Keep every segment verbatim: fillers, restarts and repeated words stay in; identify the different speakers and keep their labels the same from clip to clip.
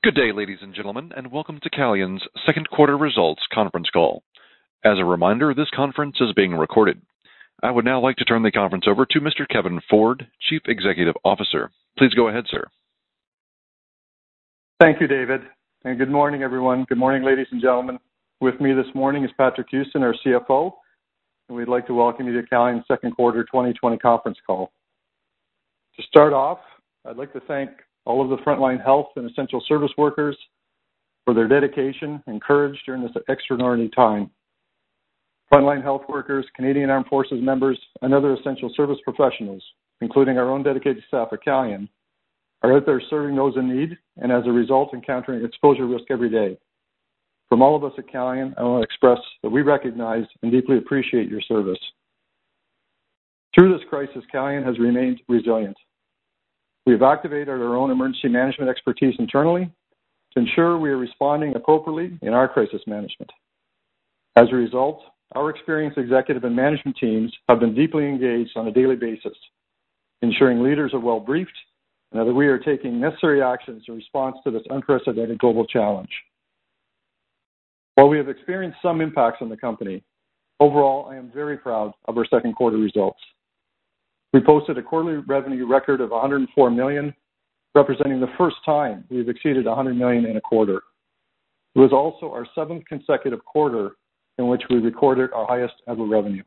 Speaker 1: Good day, ladies and gentlemen, and welcome to Calian's second quarter results conference call. As a reminder, this conference is being recorded. I would now like to turn the conference over to Mister Kevin Ford, Chief Executive Officer. Please go ahead, sir.
Speaker 2: Thank you, David, and good morning, everyone. Good morning, ladies and gentlemen. With me this morning is Patrick Houston, our C F O, and we'd like to welcome you to Calian's second quarter twenty twenty conference call. To start off, I'd like to thank all of the frontline health and essential service workers for their dedication and courage during this extraordinary time. Frontline health workers, Canadian Armed Forces members, and other essential service professionals, including our own dedicated staff at Calian, are out there serving those in need and as a result encountering exposure risk every day. From all of us at Calian, I want to express that we recognize and deeply appreciate your service. Through this crisis, Calian has remained resilient. We have activated our own emergency management expertise internally to ensure we are responding appropriately in our crisis management. As a result, our experienced executive and management teams have been deeply engaged on a daily basis, ensuring leaders are well briefed and that we are taking necessary actions in response to this unprecedented global challenge. While we have experienced some impacts on the company, overall, I am very proud of our second quarter results. We posted a quarterly revenue record of one hundred four million dollars, representing the first time we've exceeded one hundred million dollars in a quarter. It was also our seventh consecutive quarter in which we recorded our highest ever revenue.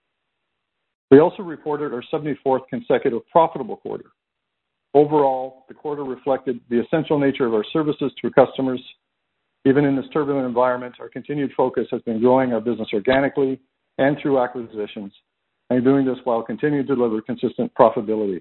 Speaker 2: We also reported our seventy-fourth consecutive profitable quarter. Overall, the quarter reflected the essential nature of our services to our customers. Even in this turbulent environment, our continued focus has been growing our business organically and through acquisitions, and doing this while continuing to deliver consistent profitability.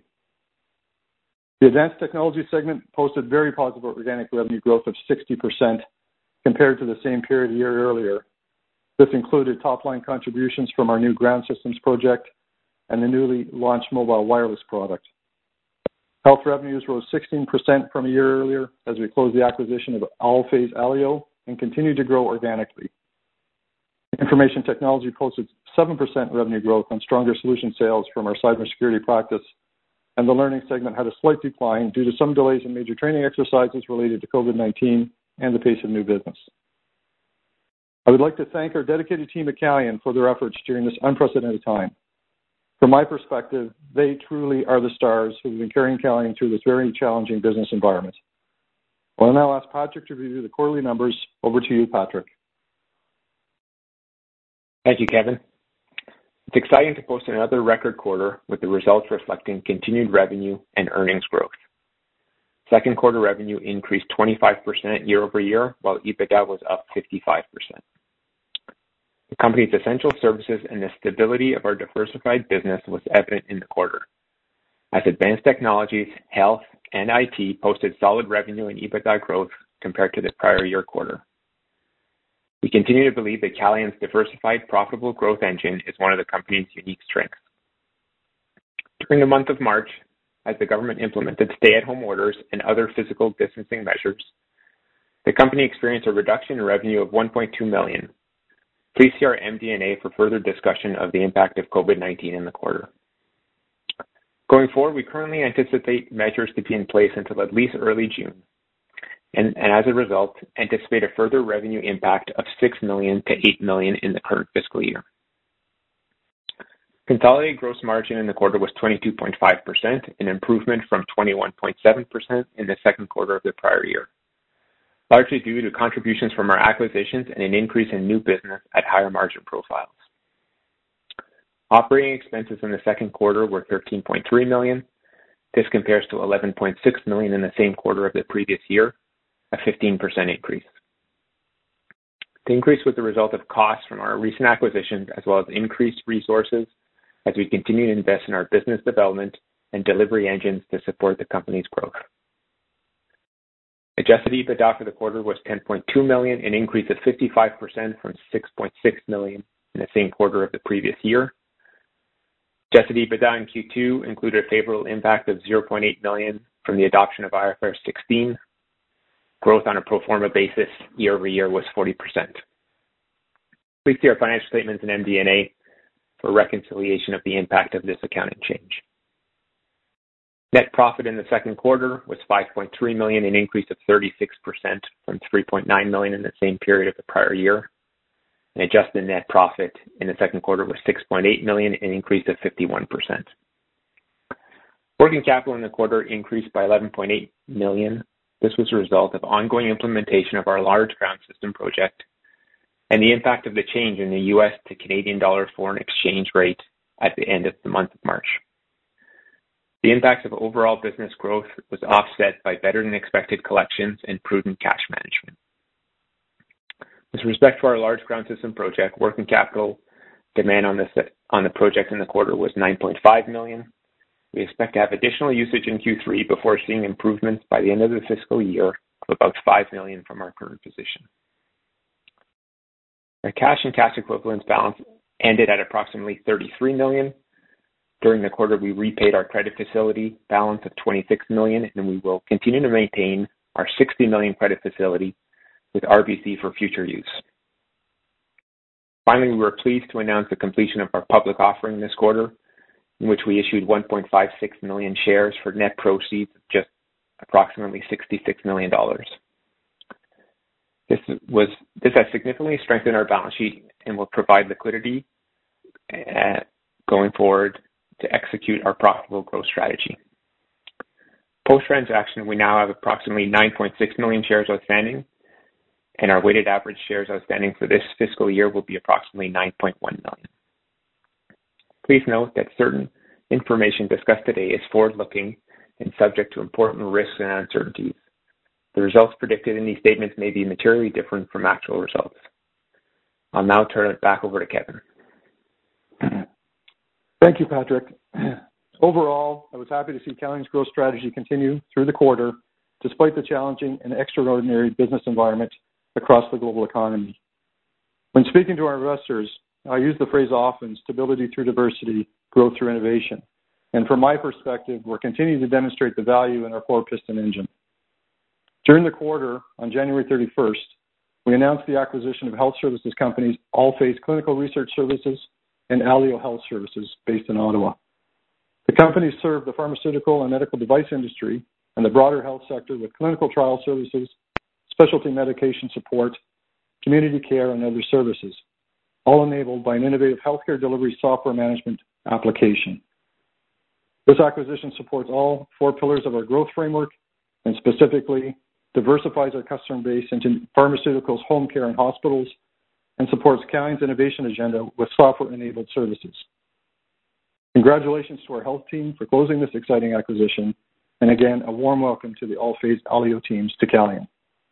Speaker 2: The Advanced Technology segment posted very positive organic revenue growth of sixty percent compared to the same period a year earlier. This included top-line contributions from our new ground systems project and the newly launched mobile wireless product. Health revenues rose sixteen percent from a year earlier as we closed the acquisition of Allphase Alio and continued to grow organically. Information Technology posted seven percent revenue growth on stronger solution sales from our cybersecurity practice, and the Learning segment had a slight decline due to some delays in major training exercises related to COVID nineteen and the pace of new business. I would like to thank our dedicated team at Calian for their efforts during this unprecedented time. From my perspective, they truly are the stars who have been carrying Calian through this very challenging business environment. I will now ask Patrick to review the quarterly numbers. Over to you, Patrick.
Speaker 3: Thank you, Kevin. It's exciting to post another record quarter with the results reflecting continued revenue and earnings growth. Second quarter revenue increased twenty-five percent year over year, while EBITDA was up fifty-five percent. The company's essential services and the stability of our diversified business was evident in the quarter, as Advanced Technologies, Health, and I T posted solid revenue and EBITDA growth compared to the prior year quarter. We continue to believe that Calian's diversified, profitable growth engine is one of the company's unique strengths. During the month of March, as the government implemented stay-at-home orders and other physical distancing measures, the company experienced a reduction in revenue of one point two million dollars. Please see our M D and A for further discussion of the impact of COVID nineteen in the quarter. Going forward, we currently anticipate measures to be in place until at least early June. And, and as a result, anticipate a further revenue impact of six million dollars to eight million dollars in the current fiscal year. Consolidated gross margin in the quarter was twenty-two point five percent, an improvement from twenty-one point seven percent in the second quarter of the prior year, largely due to contributions from our acquisitions and an increase in new business at higher margin profiles. Operating expenses in the second quarter were thirteen point three million dollars. This compares to eleven point six million dollars in the same quarter of the previous year, a fifteen percent increase. The increase was the result of costs from our recent acquisitions as well as increased resources as we continue to invest in our business development and delivery engines to support the company's growth. Adjusted EBITDA for the quarter was ten point two million dollars, an increase of fifty-five percent from six point six million dollars in the same quarter of the previous year. Adjusted EBITDA in Q two included a favorable impact of zero point eight million dollars from the adoption of I F R S sixteen. Growth on a pro forma basis year over year was forty percent. Please see our financial statements and M D and A for reconciliation of the impact of this accounting change. Net profit in the second quarter was five point three million dollars, an increase of thirty-six percent from three point nine million dollars in the same period of the prior year. And adjusted net profit in the second quarter was six point eight million dollars, an increase of fifty-one percent. Working capital in the quarter increased by eleven point eight million dollars. This was a result of ongoing implementation of our large ground system project and the impact of the change in the U S to Canadian dollar foreign exchange rate at the end of the month of March. The impact of overall business growth was offset by better than expected collections and prudent cash management. With respect to our large ground system project, working capital demand on, this, on the project in the quarter was nine point five million dollars. We expect to have additional usage in Q three before seeing improvements by the end of the fiscal year of about five million dollars from our current position. Our cash and cash equivalents balance ended at approximately thirty-three million dollars. During the quarter, we repaid our credit facility balance of twenty-six million dollars, and we will continue to maintain our sixty million dollars credit facility with R B C for future use. Finally, we were pleased to announce the completion of our public offering this quarter, in which we issued one point five six million shares for net proceeds of just approximately sixty-six million dollars. This was this has significantly strengthened our balance sheet and will provide liquidity uh, going forward to execute our profitable growth strategy. Post-transaction, we now have approximately nine point six million shares outstanding, and our weighted average shares outstanding for this fiscal year will be approximately nine point one million. Please note that certain information discussed today is forward-looking and subject to important risks and uncertainties. The results predicted in these statements may be materially different from actual results. I'll now turn it back over to Kevin.
Speaker 2: Thank you, Patrick. Overall, I was happy to see Calian's growth strategy continue through the quarter, despite the challenging and extraordinary business environment across the global economy. When speaking to our investors, I use the phrase often, stability through diversity, growth through innovation. And from my perspective, we're continuing to demonstrate the value in our four-piston engine. During the quarter, on January thirty-first, we announced the acquisition of health services companies Allphase Clinical Research Services and Alio Health Services based in Ottawa. The companies serve the pharmaceutical and medical device industry and the broader health sector with clinical trial services, specialty medication support, community care, and other services, all enabled by an innovative healthcare delivery software management application. This acquisition supports all four pillars of our growth framework and specifically diversifies our customer base into pharmaceuticals, home care, and hospitals, and supports Calian's innovation agenda with software-enabled services. Congratulations to our health team for closing this exciting acquisition, and again, a warm welcome to the Allphase Alio teams to Calian.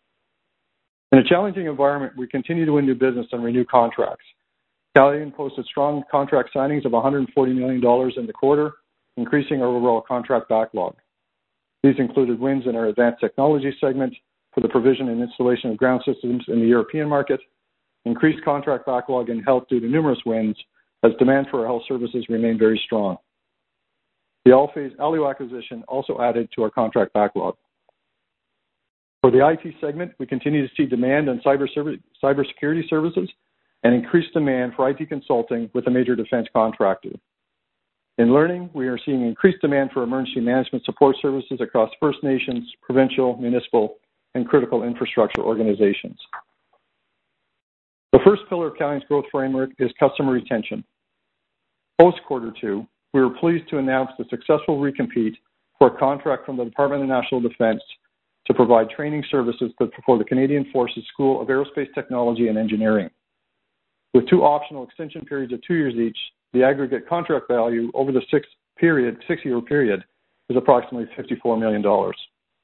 Speaker 2: In a challenging environment, we continue to win new business and renew contracts. Calian posted strong contract signings of one hundred forty million dollars in the quarter, increasing our overall contract backlog. These included wins in our advanced technology segment for the provision and installation of ground systems in the European market, increased contract backlog in health due to numerous wins as demand for our health services remained very strong. The Allphase Alio acquisition also added to our contract backlog. For the I T segment, we continue to see demand on cyber service, cybersecurity services and increased demand for I T consulting with a major defense contractor. In learning, we are seeing increased demand for emergency management support services across First Nations, provincial, municipal, and critical infrastructure organizations. The first pillar of Calian's growth framework is customer retention. Post quarter two, we were pleased to announce the successful recompete for a contract from the Department of National Defence to provide training services for the Canadian Forces School of Aerospace Technology and Engineering. With two optional extension periods of two years each, the aggregate contract value over the six period, six-year period is approximately fifty-four million dollars.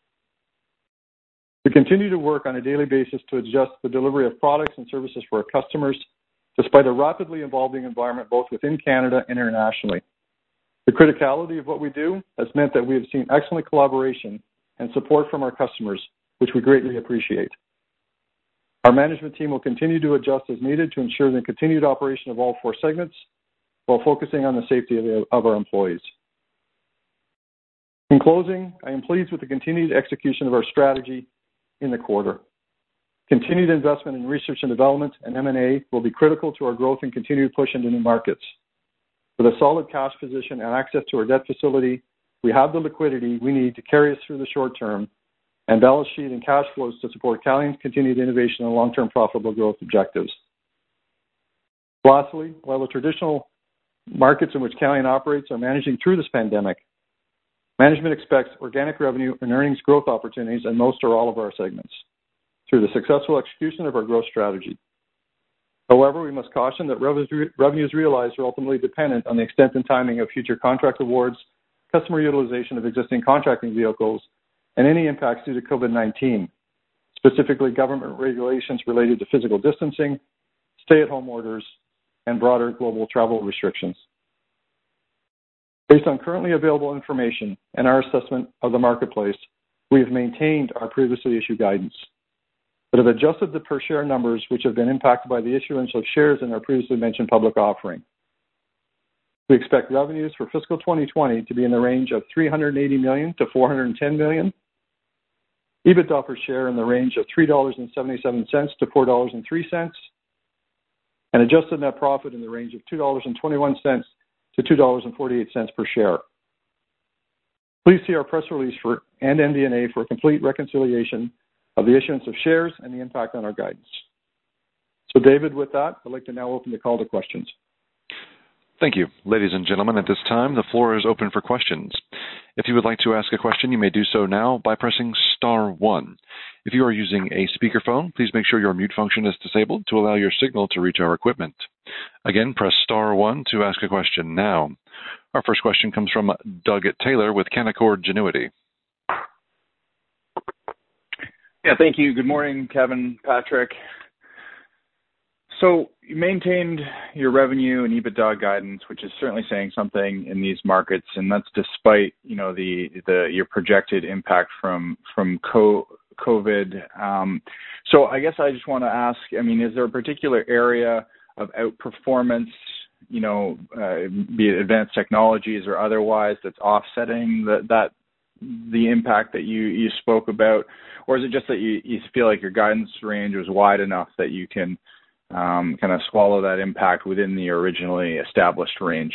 Speaker 2: We continue to work on a daily basis to adjust the delivery of products and services for our customers, despite a rapidly evolving environment both within Canada and internationally. The criticality of what we do has meant that we have seen excellent collaboration and support from our customers, which we greatly appreciate. Our management team will continue to adjust as needed to ensure the continued operation of all four segments while focusing on the safety of, the, of our employees. In closing, I am pleased with the continued execution of our strategy in the quarter. Continued investment in research and development and M and A will be critical to our growth and continued push into new markets. With a solid cash position and access to our debt facility, we have the liquidity we need to carry us through the short term and balance sheet and cash flows to support Calian's continued innovation and long-term profitable growth objectives. Lastly, while the traditional markets in which Calian operates are managing through this pandemic, management expects organic revenue and earnings growth opportunities in most or all of our segments through the successful execution of our growth strategy. However, we must caution that revenues realized are ultimately dependent on the extent and timing of future contract awards, customer utilization of existing contracting vehicles, and any impacts due to COVID nineteen, specifically government regulations related to physical distancing, stay-at-home orders, and broader global travel restrictions. Based on currently available information and our assessment of the marketplace, we have maintained our previously issued guidance, but have adjusted the per share numbers which have been impacted by the issuance of shares in our previously mentioned public offering. We expect revenues for fiscal twenty twenty to be in the range of three hundred eighty million dollars to four hundred ten million dollars, EBITDA per share in the range of three dollars and seventy-seven cents to four dollars and three cents, and adjusted net profit in the range of two dollars and twenty-one cents to two dollars and forty-eight cents per share. Please see our press release for and M D and A for a complete reconciliation of the issuance of shares and the impact on our guidance. So, David, with that, I'd like to now open the call to questions.
Speaker 1: Thank you. Ladies and gentlemen, at this time, the floor is open for questions. If you would like to ask a question, you may do so now by pressing star one. If you are using a speakerphone, please make sure your mute function is disabled to allow your signal to reach our equipment. Again, press star one to ask a question now. Our first question comes from Doug Taylor with Canaccord Genuity.
Speaker 4: Yeah, thank you. Good morning, Kevin, Patrick. So you maintained your revenue and EBITDA guidance, which is certainly saying something in these markets, and that's despite, you know, the the your projected impact from from COVID. Um, so I guess I just want to ask, I mean, is there a particular area of outperformance, you know, uh, be it advanced technologies or otherwise, that's offsetting the, that the impact that you, you spoke about, or is it just that you, you feel like your guidance range was wide enough that you can um, kind of swallow that impact within the originally established range?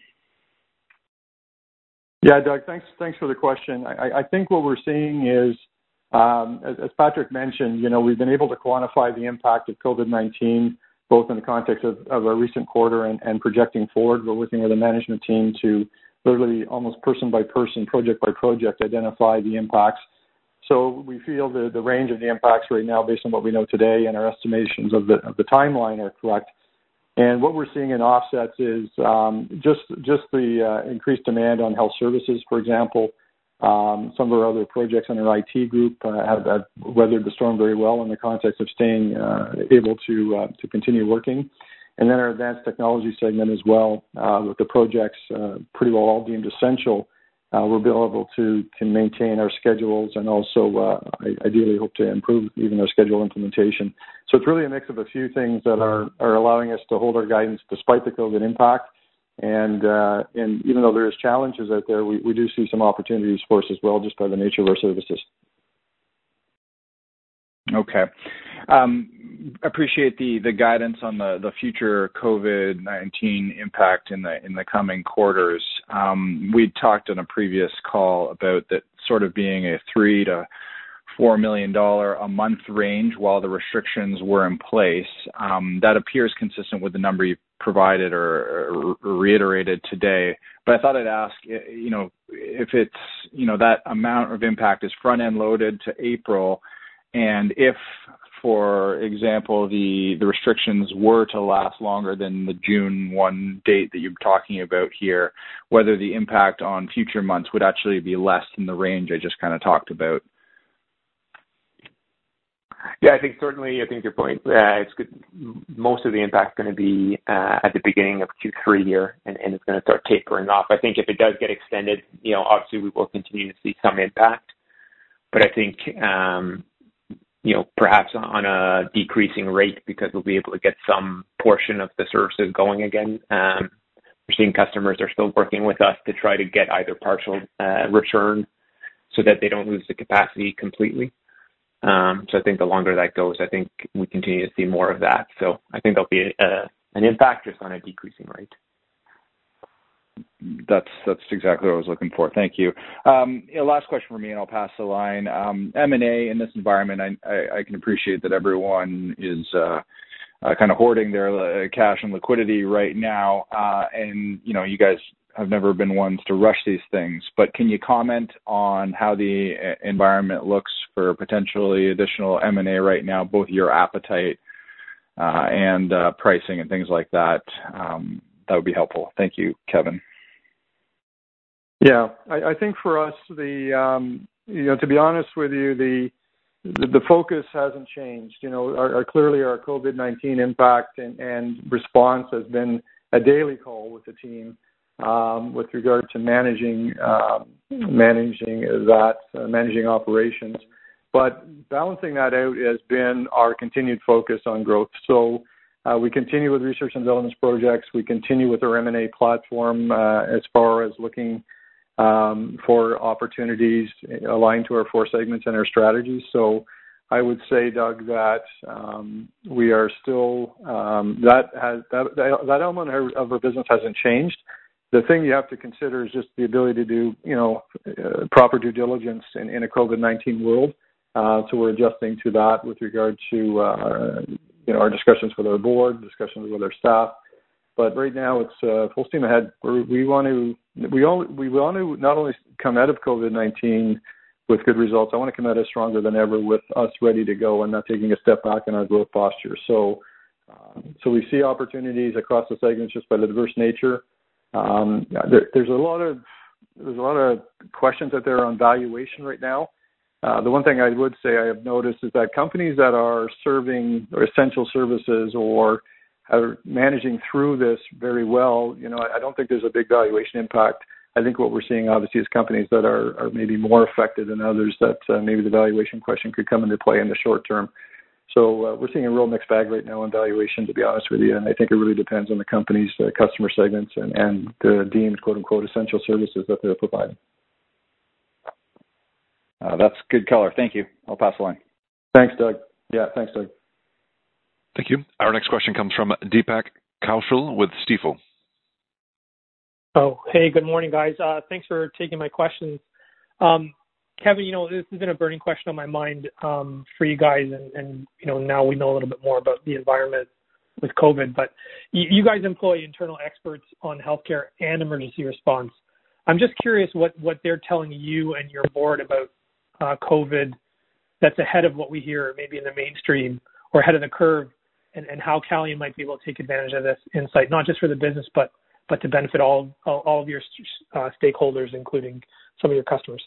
Speaker 2: Yeah, Doug, thanks thanks for the question. I, I think what we're seeing is, um, as, as Patrick mentioned, you know, we've been able to quantify the impact of COVID nineteen, both in the context of, of our recent quarter and, and projecting forward. We're working with a management team to literally almost person by person, project by project, identify the impacts. So we feel the, the range of the impacts right now, based on what we know today and our estimations of the of the timeline, are correct. And what we're seeing in offsets is um, just just the uh, increased demand on health services, for example. Um, some of our other projects in our I T group uh, have, have weathered the storm very well in the context of staying uh, able to uh, to continue working. And then our advanced technology segment as well, uh, with the projects uh, pretty well all deemed essential, uh, we'll be able to can maintain our schedules and also uh, ideally hope to improve even our schedule implementation. So it's really a mix of a few things that are, are allowing us to hold our guidance despite the COVID impact. And uh, and even though there is challenges out there, we, we do see some opportunities for us as well, just by the nature of our services.
Speaker 4: Okay. Um, appreciate the, the guidance on the, the future COVID nineteen impact in the in the coming quarters. Um, we talked on a previous call about that sort of being a three to four million dollar a month range while the restrictions were in place. Um, that appears consistent with the number you provided or, or reiterated today. But I thought I'd ask, you know, if it's, you know, that amount of impact is front end loaded to April. And if, for example, the, the restrictions were to last longer than the June first date that you're talking about here, whether the impact on future months would actually be less than the range I just kind of talked about.
Speaker 3: Yeah, I think certainly, I think your point, uh, it's good. Most of the impact is going to be uh, at the beginning of Q three here, and, and it's going to start tapering off. I think if it does get extended, you know, obviously we will continue to see some impact, but I think, um, you know, perhaps on a decreasing rate because we'll be able to get some portion of the services going again. Um, we're seeing customers are still working with us to try to get either partial uh, return so that they don't lose the capacity completely. Um, so I think the longer that goes, I think we continue to see more of that. So I think there'll be a, a, an impact just on a decreasing rate.
Speaker 4: That's that's exactly what I was looking for. Thank you. Um, you know, last question for me, and I'll pass the line. Um, M and A in this environment, I, I, I can appreciate that everyone is uh, uh, kind of hoarding their uh, cash and liquidity right now, uh, and you know, you guys have never been ones to rush these things. But can you comment on how the environment looks for potentially additional M and A right now, both your appetite uh, and uh, pricing and things like that? Um, that would be helpful. Thank you, Kevin.
Speaker 2: Yeah, I, I think for us, the um, you know, to be honest with you, the the, the focus hasn't changed. You know, our, our clearly our COVID nineteen impact and, and response has been a daily call with the team um, with regard to managing um, managing that, uh, managing operations. But balancing that out has been our continued focus on growth. So uh, we continue with research and development projects. We continue with our M and A platform uh, as far as looking Um, for opportunities aligned to our four segments and our strategies. So I would say, Doug, that um, we are still um, that has that, that element of our business hasn't changed. The thing you have to consider is just the ability to do, you know, uh, proper due diligence in, in a COVID nineteen world. Uh, so we're adjusting to that with regard to uh, you know, our discussions with our board, discussions with our staff. But right now, it's uh, full steam ahead. We're, we want to we only we want to not only come out of COVID nineteen with good results. I want to come out as stronger than ever, with us ready to go and not taking a step back in our growth posture. So, um, so we see opportunities across the segments just by the diverse nature. Um, there, there's a lot of there's a lot of questions out there on valuation right now. Uh, the one thing I would say I have noticed is that companies that are serving or essential services or are managing through this very well, you know, I don't think there's a big valuation impact. I think what we're seeing obviously is companies that are, are maybe more affected than others, that uh, maybe the valuation question could come into play in the short term. So uh, we're seeing a real mixed bag right now on valuation, to be honest with you, and I think it really depends on the company's uh, customer segments and, and the deemed quote-unquote essential services that they're providing.
Speaker 4: Uh, that's good color. Thank you. I'll pass the line.
Speaker 2: Thanks, Doug. Yeah, thanks, Doug.
Speaker 1: Thank you. Our next question comes from Deepak Kaushal with Stifel.
Speaker 5: Oh, hey, good morning, guys. Uh, thanks for taking my questions. Um, Kevin, you know, this has been a burning question on my mind um, for you guys, and, and, you know, now we know a little bit more about the environment with COVID, but you, you guys employ internal experts on healthcare and emergency response. I'm just curious what, what they're telling you and your board about uh, COVID that's ahead of what we hear maybe in the mainstream or ahead of the curve, and, and how Calian might be able to take advantage of this insight, not just for the business, but but to benefit all all, all of your uh, stakeholders, including some of your customers.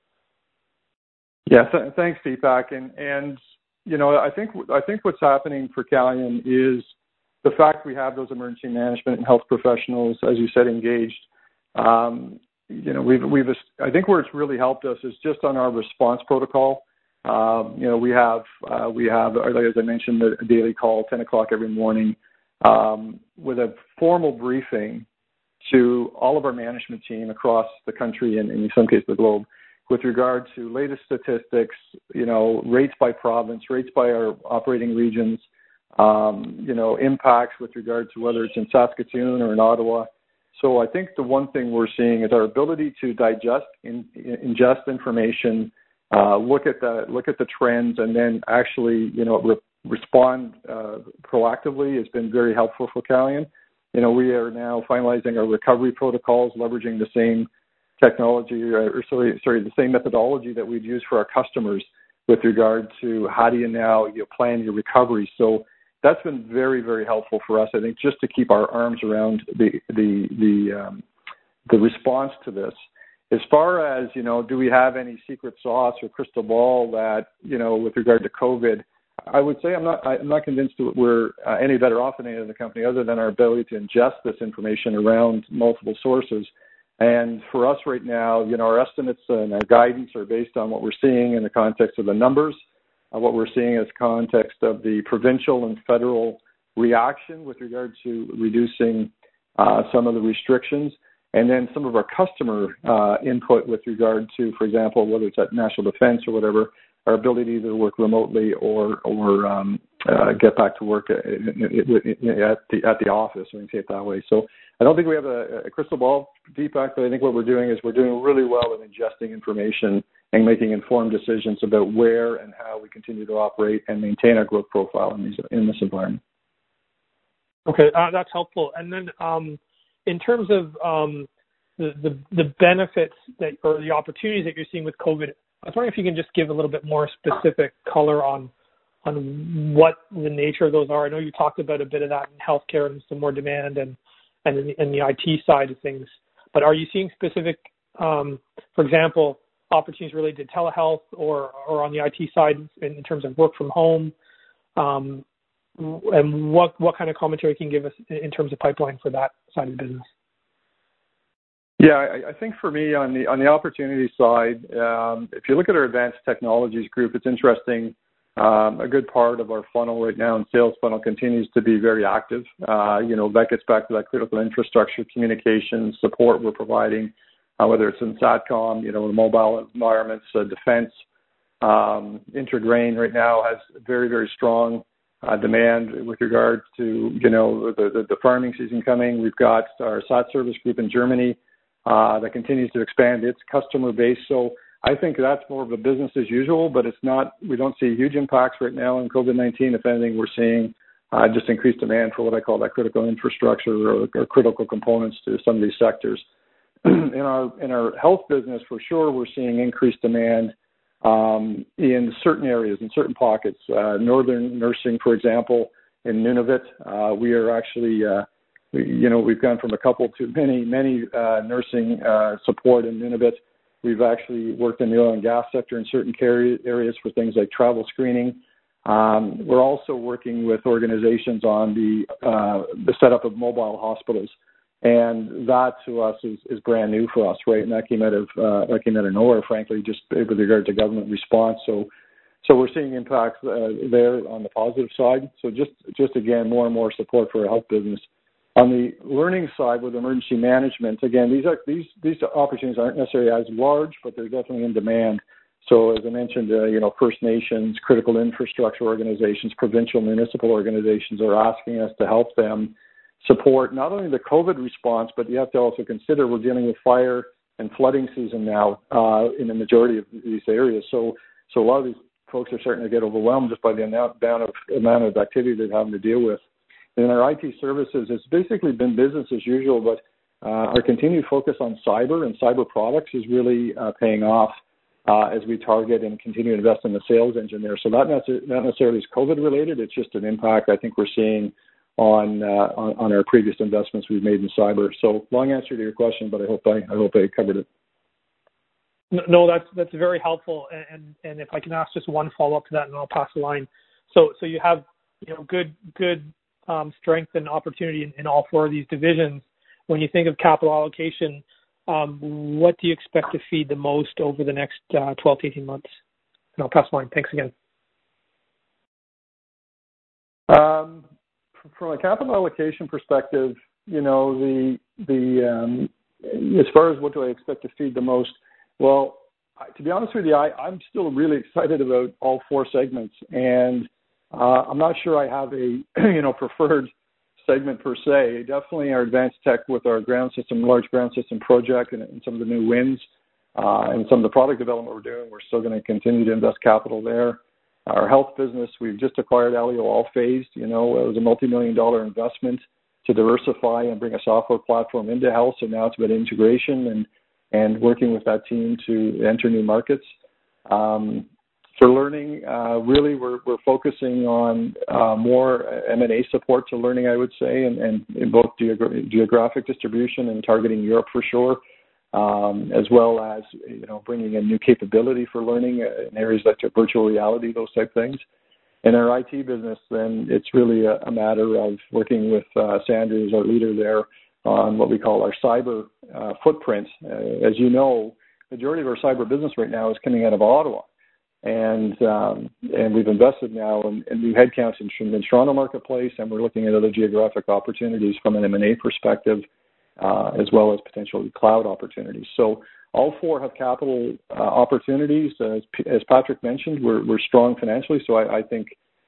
Speaker 2: Yeah, th- thanks, Deepak. And and you know, I think I think what's happening for Calian is the fact we have those emergency management and health professionals, as you said, engaged. Um, you know, we've we've I think where it's really helped us is just on our response protocol. Um, you know, we have, uh, we have, as I mentioned, a daily call, ten o'clock every morning, um, with a formal briefing to all of our management team across the country and in some cases the globe with regard to latest statistics, you know, rates by province, rates by our operating regions, um, you know, impacts with regard to whether it's in Saskatoon or in Ottawa. So I think the one thing we're seeing is our ability to digest, in, ingest information, Uh, look at the look at the trends, and then actually, you know, re- respond uh, proactively has been very helpful for Calian. You know, we are now finalizing our recovery protocols, leveraging the same technology, or sorry, sorry, the same methodology that we'd use for our customers with regard to how do you now you know, plan your recovery. So that's been very, very helpful for us. I think just to keep our arms around the the the um, the response to this. As far as, you know, do we have any secret sauce or crystal ball that, you know, with regard to COVID, I would say I'm not I'm not convinced that we're uh, any better off than any other company other than our ability to ingest this information around multiple sources. And for us right now, you know, our estimates and our guidance are based on what we're seeing in the context of the numbers, uh, what we're seeing as context of the provincial and federal reaction with regard to reducing uh, some of the restrictions. And then some of our customer uh, input with regard to, for example, whether it's at national defense or whatever, our ability to work remotely or or um, uh, get back to work at, at the at the office. We can say it that way. So I don't think we have a, a crystal ball, Deepak, but I think what we're doing is we're doing really well in ingesting information and making informed decisions about where and how we continue to operate and maintain our growth profile in these in this environment.
Speaker 5: Okay, uh, that's helpful. And then um, in terms of um, the, the the benefits that or the opportunities that you're seeing with COVID, I was wondering if you can just give a little bit more specific color on on what the nature of those are. I know you talked about a bit of that in healthcare and some more demand and and in the, in the I T side of things. But are you seeing specific, um, for example, opportunities related to telehealth or or on the I T side in, in terms of work from home? Um, and what what kind of commentary can you give us in terms of pipeline for that side of the business?
Speaker 2: Yeah, I, I think for me on the on the opportunity side, um, if you look at our advanced technologies group, it's interesting. Um, a good part of our funnel right now and sales funnel continues to be very active. Uh, you know, that gets back to that critical infrastructure, communications, support we're providing, uh, whether it's in SATCOM, you know, mobile environments, uh, defense. Um, IntraGrain right now has very, very strong uh, demand with regard to, you know, the, the, the farming season coming. We've got our SAT service group in Germany uh, that continues to expand its customer base. So I think that's more of a business as usual, but it's not, we don't see huge impacts right now in COVID nineteen. If anything, we're seeing uh, just increased demand for what I call that critical infrastructure or, or critical components to some of these sectors. in our in our health business, for sure, we're seeing increased demand um, in certain areas, in certain pockets. Uh, Northern nursing, for example, in Nunavut, uh, we are actually, uh, we, you know, we've gone from a couple to many, many uh, nursing uh, support in Nunavut. We've actually worked in the oil and gas sector in certain areas for things like travel screening. Um, we're also working with organizations on the uh, the setup of mobile hospitals, and that to us is, is brand new for us, right? And that came out of uh, that came out of nowhere, frankly, just with regard to government response. So, so we're seeing impacts uh, there on the positive side. So just just again, more and more support for our health business. On the learning side with emergency management, again, these are these these opportunities aren't necessarily as large, but they're definitely in demand. So as I mentioned, uh, you know, First Nations, critical infrastructure organizations, provincial municipal organizations are asking us to help them support not only the COVID response, but you have to also consider we're dealing with fire and flooding season now uh, in the majority of these areas. So so a lot of these folks are starting to get overwhelmed just by the amount of amount of activity they're having to deal with. In our I T services, it's basically been business as usual, but uh, our continued focus on cyber and cyber products is really uh, paying off uh, as we target and continue to invest in the sales engine there. So not, necessar- not necessarily is COVID related, it's just an impact I think we're seeing on, uh, on on our previous investments we've made in cyber. So long answer to your question, but I hope I, I hope I covered it.
Speaker 5: No, that's that's very helpful. And and if I can ask just one follow up to that, and I'll pass the line. So so you have you know good good. Um, strength and opportunity in, in all four of these divisions. When you think of capital allocation, um, what do you expect to feed the most over the next uh, twelve to eighteen months? And I'll pass the line. Thanks again.
Speaker 2: Um, from a capital allocation perspective, you know, the the um, as far as what do I expect to feed the most, well, to be honest with you, I, I'm still really excited about all four segments, and Uh, I'm not sure I have a, you know, preferred segment per se. Definitely our advanced tech with our ground system, large ground system project and, and some of the new wins uh, and some of the product development we're doing. We're still going to continue to invest capital there. Our health business, we've just acquired Alio All-Phased. You know, it was a multi-million dollar investment to diversify and bring a software platform into health. So now it's about integration and, and working with that team to enter new markets. Um, For learning, uh, really, we're, we're focusing on uh, more M and A support to learning, I would say, and, and in both geogra- geographic distribution and targeting Europe for sure, um, as well as you know bringing in new capability for learning in areas like virtual reality, those type things. In our I T business, then it's really a, a matter of working with uh, Sandra, who's our leader there, on what we call our cyber uh, footprint. Uh, as you know, the majority of our cyber business right now is coming out of Ottawa. And um, and we've invested now in, in new headcounts in, in the Toronto marketplace, and we're looking at other geographic opportunities from an M and A perspective, uh, as well as potentially cloud opportunities. So all four have capital uh, opportunities. As, as Patrick mentioned, we're, we're strong financially, so I, I think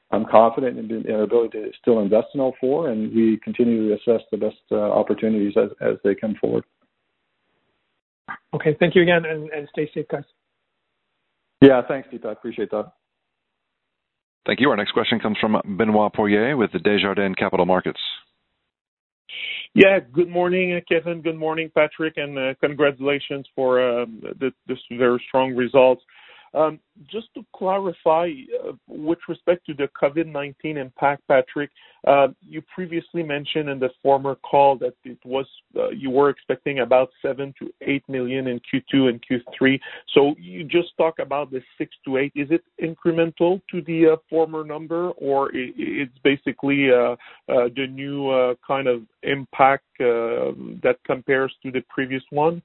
Speaker 2: I'm confident in, in our ability to still invest in all four, and we continue to assess the best uh, opportunities as, as they come forward.
Speaker 5: Okay, thank you again, and, and stay safe, guys.
Speaker 2: Yeah, thanks, Deepa. I appreciate that.
Speaker 1: Thank you. Our next question comes from Benoit Poirier with the Desjardins Capital Markets.
Speaker 6: Yeah, good morning, Kevin. Good morning, Patrick, and uh, congratulations for uh, the, this very strong results. Um, just to clarify, uh, with respect to the COVID nineteen impact, Patrick, uh, you previously mentioned in the former call that it was uh, you were expecting about seven to eight million in Q two and Q three. So you just talk about the six to eight. Is it incremental to the uh, former number, or it, it's basically uh, uh, the new uh, kind of impact uh, that compares to the previous one?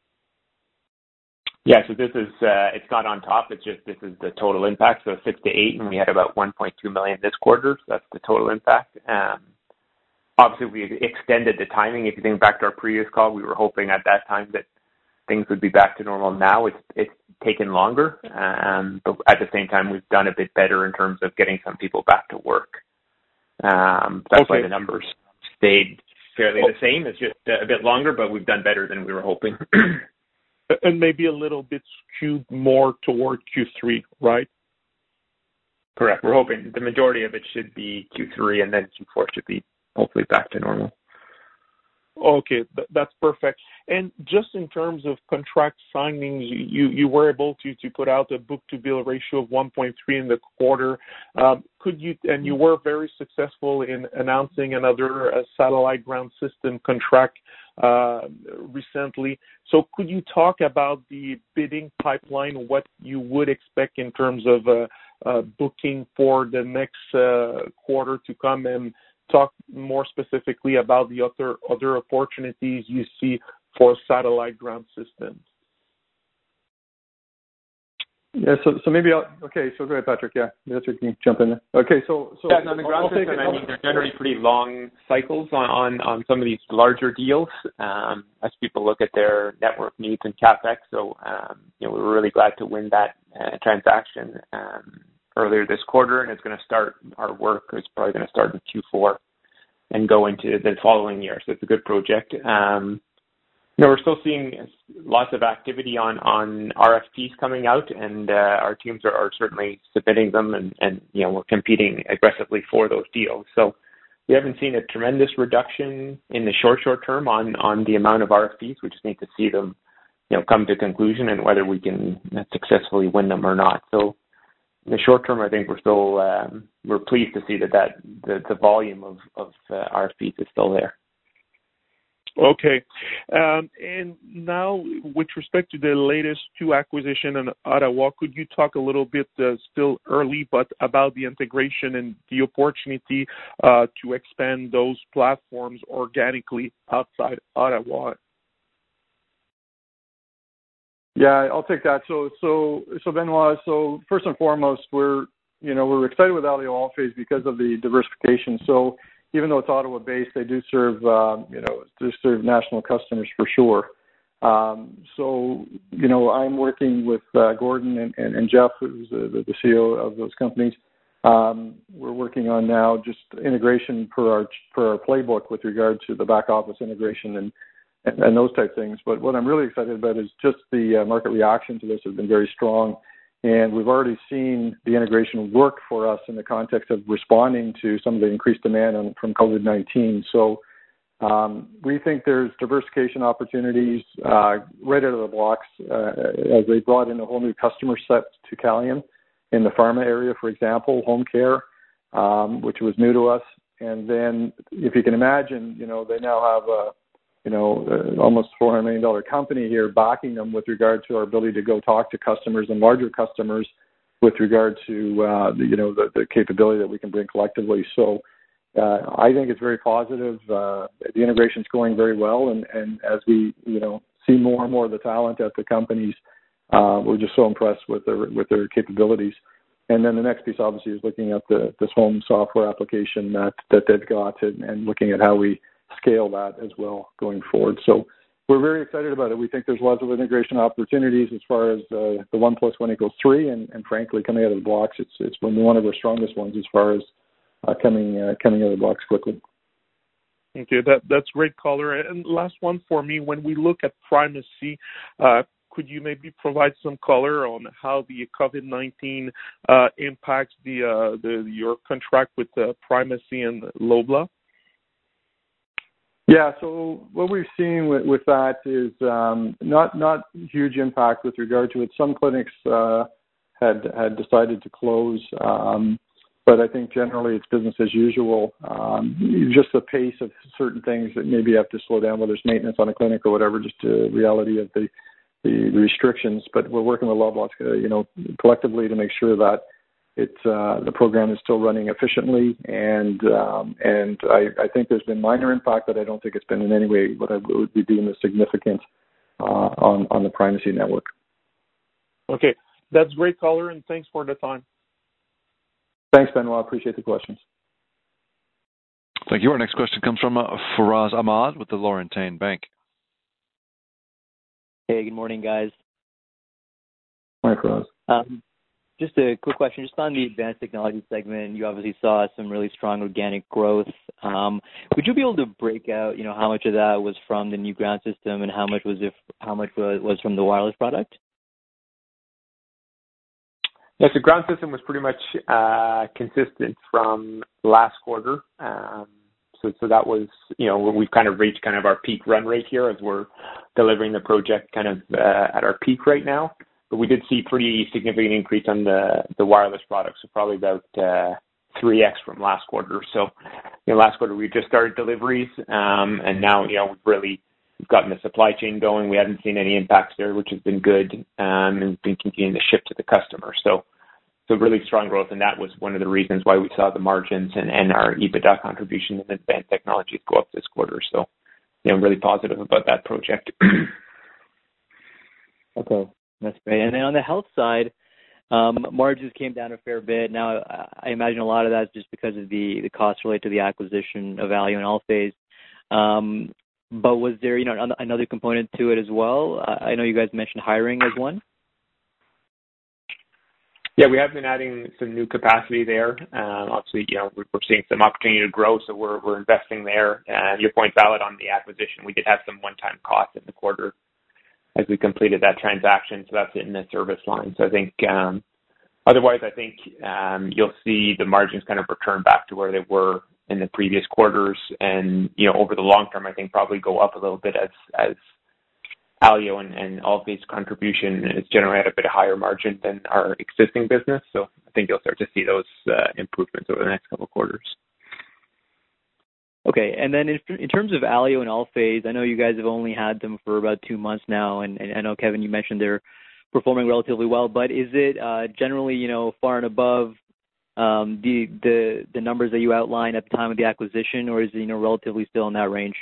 Speaker 3: Yeah, so this is, uh, it's not on top, it's just, this is the total impact, so six to eight, and we had about one point two million this quarter, so that's the total impact. Um, obviously, we extended the timing. If you think back to our previous call, we were hoping at that time that things would be back to normal. Now it's it's taken longer, um, but at the same time, we've done a bit better in terms of getting some people back to work. Um, that's okay. Why the numbers stayed fairly the same. It's just a bit longer, but we've done better than we were hoping.
Speaker 6: And maybe a little bit skewed more toward Q three, right?
Speaker 3: Correct. We're hoping the majority of it should be Q three, and then Q four should be hopefully back to normal.
Speaker 6: Okay, th- that's perfect. And just in terms of contract signings, you, you were able to, to put out a book-to-bill ratio of one point three in the quarter. Um, could you, and you were very successful in announcing another uh, satellite ground system contract uh, recently. So could you talk about the bidding pipeline, what you would expect in terms of uh, uh, booking for the next uh, quarter to come, and talk more specifically about the other other opportunities you see for satellite ground systems?
Speaker 2: Yeah, so so maybe I'll, okay, so go ahead, Patrick. Yeah, that's where you can jump in there. Okay, so so
Speaker 3: yeah, on the ground system, I mean, they're generally pretty long cycles on, on, on some of these larger deals um, as people look at their network needs and capex. So um, you know, we were really glad to win that uh, transaction um, earlier this quarter, and it's going to start, our work is probably going to start in Q four and go into the following year. So it's a good project. Um, you know, we're still seeing lots of activity on, on R F Ps coming out, and uh, our teams are, are certainly submitting them, and, and, you know, we're competing aggressively for those deals. So we haven't seen a tremendous reduction in the short, short term on, on the amount of R F Ps. We just need to see them, you know, come to conclusion and whether we can successfully win them or not. So in the short term, I think we're still um, we're pleased to see that, that the, the volume of, of uh, R F Ps is still there.
Speaker 6: Okay. Um, and now, with respect to the latest two acquisitions in Ottawa, could you talk a little bit, uh, still early, but about the integration and the opportunity uh, to expand those platforms organically outside Ottawa?
Speaker 2: Yeah, I'll take that. So, so, so Benoit. So, first and foremost, we're, you know, we're excited with Alio All-Phase because of the diversification. So, even though it's Ottawa-based, they do serve, um, you know, do serve national customers for sure. Um, so, you know, I'm working with uh, Gordon and, and, and Jeff, who's the, the C E O of those companies. Um, we're working on now just integration per our per our playbook with regard to the back office integration and. And, and those type things. But what I'm really excited about is just the uh, market reaction to this has been very strong. And we've already seen the integration work for us in the context of responding to some of the increased demand on, from COVID nineteen. So um, we think there's diversification opportunities uh, right out of the blocks uh, as they brought in a whole new customer set to Calian in the pharma area, for example, home care, um, which was new to us. And then if you can imagine, you know, they now have a you know, uh, almost four hundred million dollars company here backing them with regard to our ability to go talk to customers and larger customers with regard to, uh, the, you know, the, the capability that we can bring collectively. So uh, I think it's very positive. Uh, the integration's going very well. And, and as we, you know, see more and more of the talent at the companies, uh, we're just so impressed with their, with their capabilities. And then the next piece, obviously, is looking at the, this home software application that, that they've got and, and looking at how we scale that as well going forward. So we're very excited about it. We think there's lots of integration opportunities as far as uh, the one plus one equals three, and, and frankly, coming out of the blocks, it's it's been one of our strongest ones as far as uh, coming uh, coming out of the blocks quickly.
Speaker 6: Okay, that that's great color. And last one for me, when we look at Primacy, uh, could you maybe provide some color on how the COVID nineteen uh, impacts the uh, the your contract with uh, Primacy and Loblaw?
Speaker 2: Yeah, so what we've seen with, with that is um, not not huge impact with regard to it. Some clinics uh, had had decided to close, um, but I think generally it's business as usual. Um, just the pace of certain things that maybe have to slow down, whether it's maintenance on a clinic or whatever, just the reality of the, the restrictions. But we're working with Loblaw, uh, you know, collectively to make sure that It's uh, the program is still running efficiently, and um, and I, I think there's been minor impact, but I don't think it's been in any way what I would be deemed as significant uh, on on the Primacy network.
Speaker 6: Okay, that's great color, and thanks for the time.
Speaker 2: Thanks, Benoit. Appreciate the questions.
Speaker 1: Thank you. Our next question comes from uh, Faraz Ahmad with the Laurentian Bank.
Speaker 7: Hey, good morning, guys.
Speaker 2: Hi, Faraz.
Speaker 7: Um, Just a quick question, just on the advanced technology segment, you obviously saw some really strong organic growth. Um, would you be able to break out, you know, how much of that was from the new ground system and how much was if how much was, was from the wireless product?
Speaker 3: Yes, the ground system was pretty much uh, consistent from last quarter. Um, so, so that was, you know, we've kind of reached kind of our peak run rate here as we're delivering the project kind of uh, at our peak right now. But we did see pretty significant increase on the, the wireless products, so probably about uh, three X from last quarter. So, you know, last quarter we just started deliveries, um, and now, you know, we've really we've gotten the supply chain going. We haven't seen any impacts there, which has been good, um, and been continuing to ship to the customer. So, so really strong growth, and that was one of the reasons why we saw the margins and, and our EBITDA contribution in advanced technologies go up this quarter. So, you know, I'm really positive about that project.
Speaker 7: Okay. That's great. And then on the health side, um, margins came down a fair bit. Now, I imagine a lot of that is just because of the, the costs related to the acquisition of Alio and Allphase. Um, but was there, you know, another component to it as well? I know you guys mentioned hiring as one.
Speaker 3: Yeah, we have been adding some new capacity there. Um, obviously, you know, we're, we're seeing some opportunity to grow, so we're we're investing there. Uh, your point's valid on the acquisition. We did have some one-time costs in the quarter as we completed that transaction, so that's in the service line. So I think um, otherwise, I think um, you'll see the margins kind of return back to where they were in the previous quarters, and you know, over the long term, I think probably go up a little bit as as Alio and, and Allphase contribution is generally at a bit higher margin than our existing business. So I think you'll start to see those uh, improvements over the next couple of quarters.
Speaker 7: Okay, and then in, in terms of Alio and Allphase, I know you guys have only had them for about two months now, and, and I know, Kevin, you mentioned they're performing relatively well, but is it uh, generally, you know, far and above um, the, the the numbers that you outlined at the time of the acquisition, or is it, you know, relatively still in that range?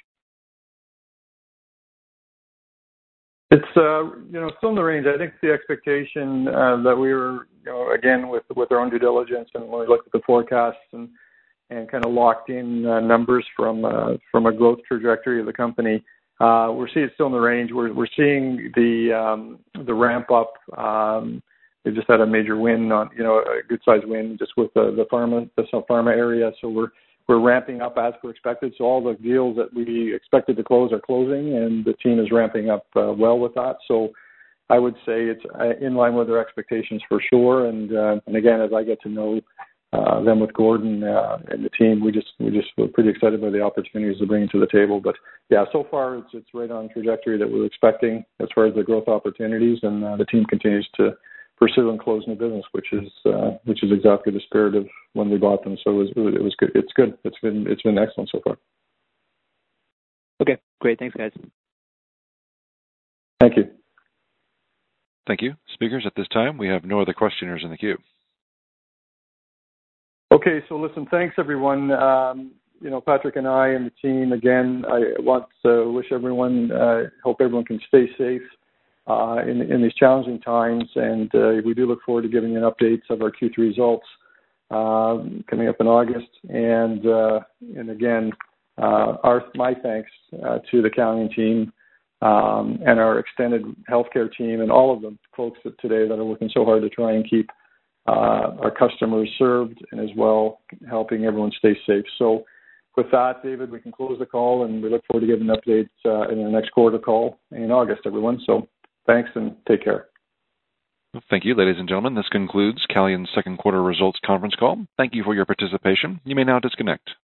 Speaker 2: It's uh, you know, still in the range. I think the expectation uh, that we were, you know, again with with our own due diligence and when we looked at the forecasts and and kind of locked in uh, numbers from uh, from a growth trajectory of the company, uh, we're seeing it's still in the range. We're we're seeing the um, the ramp up. Um, they just had a major win on, you know, a good sized win just with the the pharma the pharma area. So we're we're ramping up as per expected. So all the deals that we expected to close are closing, and the team is ramping up uh, well with that. So I would say it's in line with their expectations for sure. And uh, and again, as I get to know uh, them with Gordon uh, and the team, we just we just we're pretty excited by the opportunities they're bringing to the table. But yeah, so far it's it's right on trajectory that we were expecting as far as the growth opportunities, and uh, the team continues to pursue and close new business, which is uh, which is exactly the spirit of when we bought them. So it was it was good. It's good. It's been it's been excellent so far.
Speaker 7: Okay, great. Thanks, guys.
Speaker 2: Thank you.
Speaker 1: Thank you. Speakers, at this time, we have no other questioners in the queue.
Speaker 2: Okay, so listen, thanks everyone. Um, you know, Patrick and I and the team, again, I want to wish everyone, uh, hope everyone can stay safe uh, in, in these challenging times, and uh, we do look forward to giving you an updates of our Q three results uh, coming up in August. And uh, and again, uh, our my thanks uh, to the Calian team um, and our extended healthcare team and all of the folks that today that are working so hard to try and keep uh, our customers served and as well helping everyone stay safe. So with that, David, we can close the call, and we look forward to giving an update uh, in the next quarter call in August, everyone. So thanks and take care.
Speaker 1: Thank you, ladies and gentlemen. This concludes Calian's second quarter results conference call. Thank you for your participation. You may now disconnect.